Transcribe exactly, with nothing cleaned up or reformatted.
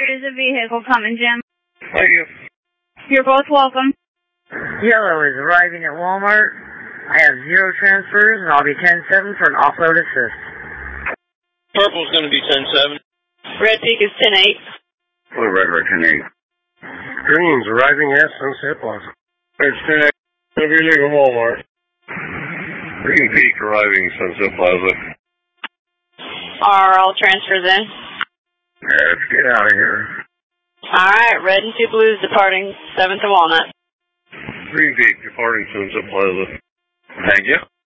There's a vehicle coming, Jim. Thank you. You're both welcome. Yellow is arriving at Walmart. I have zero transfers, and I'll be ten seven for an offload assist. Purple's going to be ten seven. Red Peak is ten eight. Blue Red Red ten eight. Green's arriving at Sunset Plaza. It's ten eight. Going to be leaving Walmart. Green Peak arriving at Sunset Plaza. Are all transfers in? Yeah, let's get out of here. Alright, Red and two Blues departing seventh to Walnut. Green Peak departing Sunset Plaza. Thank you.